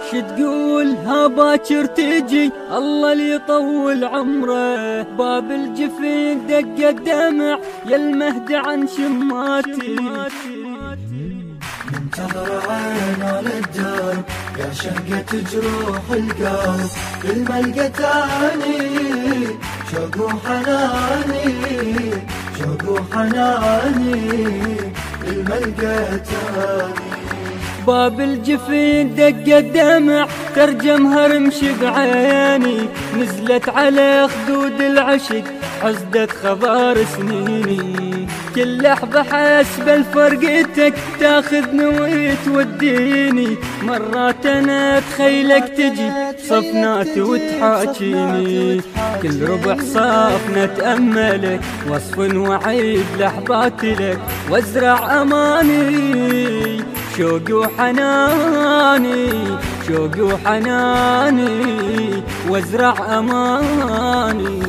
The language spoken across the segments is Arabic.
تقول ها باكر تجي الله اللي يطول عمره، باب الجفين دق الدمع يا المهد عن شماتي. منتظر عينا للدرب يا شقة جروح القلب، كل ما لقيتاني شوق وحناني، شوق وحناني كل ما لقيتاني. باب الجفين دق الدمع ترجمها رمش بعيني، نزلت على خدود العشق حزدت خضار سنيني. كل لحظة حسب الفرقتك تاخذني وتوديني، مرات انا اتخيلك تجي صفنات وتحاكيني. كل ربع صافنا تأملك وصف وعيد لحظات لك، وازرع اماني شوق وحناني، شوق وحناني وازرع اماني.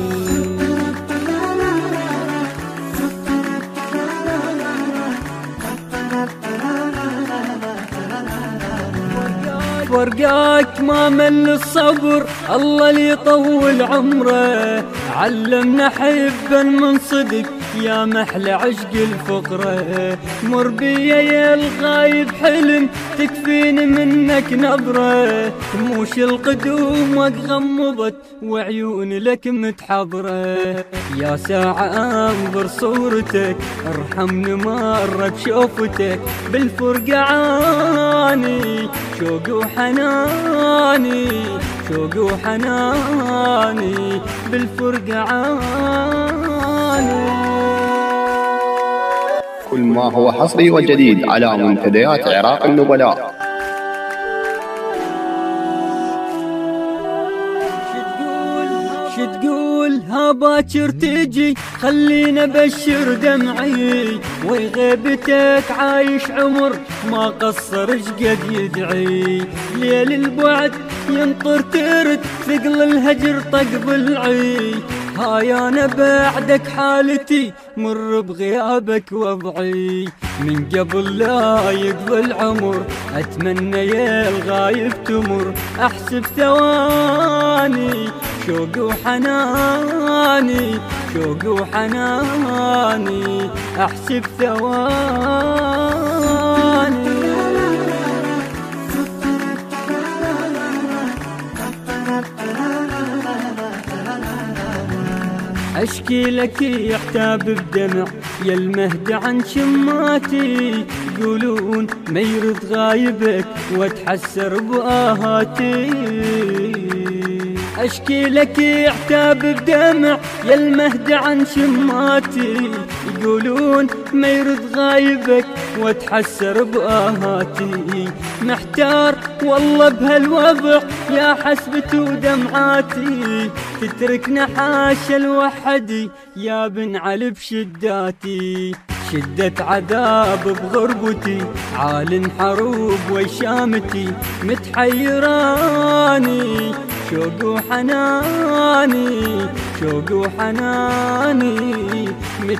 ورقاك ما مل الصبر الله اللي يطول عمره، علمنا حبا من صدق يا محلى عشق الفقره. مر بيا يا الغايب حلم تكفيني منك نظره، رموش القدوم وغمضت وعيون لك متحضره. يا ساعة انظر صورتك ارحمني مرة بشوفتك، بالفرقة عاني شوق وحناني، شوق وحناني بالفرقة عاني. كل ما هو حصري وجديد على منتديات عراق النبلاء. تقول ها باكر تجي خلينا بشر دمعي، وغيبتك عايش عمر ما قصر شقد يدعي. ليل البعد ينطر ترد ثقل الهجر طق ضلعي، هاي انا بعدك حالتي مر بغيابك وضعي. من قبل لا يقضي العمر اتمنى يا الغايب تمر، احسب ثواني شوق وحناني، شوق وحناني احسب ثواني. اشكي لك يحتاب بدمع يا المهد عن شماتي، يقولون ما يرد غايبك واتحسر بآهاتي. اشكي لك يحتاب بدمع يا المهد عن شماتي، يقولون ما يرد غايبك واتحسر بآهاتي. محتار والله بهالوضع يا حسبتي ودمعاتي، تتركنا حاشا الوحدي يا بن علي بشداتي. شدة عذاب بغربتي عال حروب وشامتي، متحيراني شوق وحناني، شوق وحناني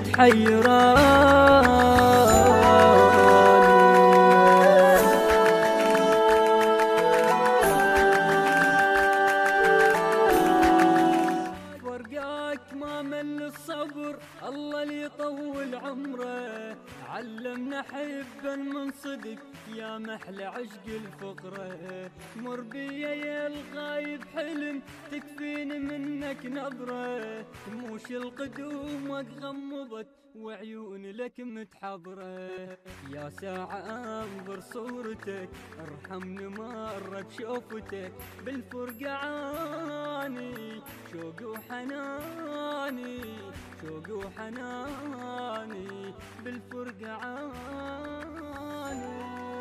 متحيراني. ما مل الصبر الله اللي يطول عمره، علمنا حبا من صدق يا محلى عشق الفقره. مر بيا يا الغايب حلم تكفيني منك نظره، رموش القدوم وغمضت وعيون لك متحضره. يا ساعة انظر صورتك ارحمني مرة بشوفتك، بالفرقة عاني شوق وحناني، شوق وحناني بالفرقة عاني.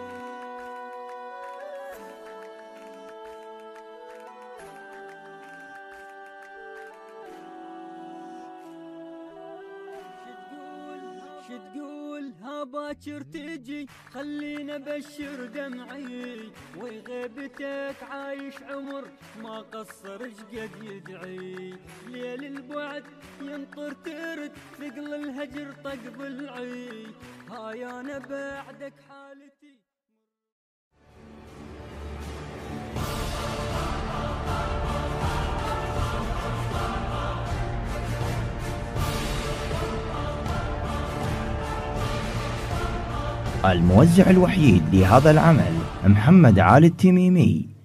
تقول ها باكر تجي خلينا بشر دمعي، وغيبتك عايش عمر ما قصر شقد يدعي. ليل البعد ينطر ترد ثقل الهجر طق ضلعي، هاي انا بعدك حالتي. الموزع الوحيد لهذا العمل محمد علي التميمي.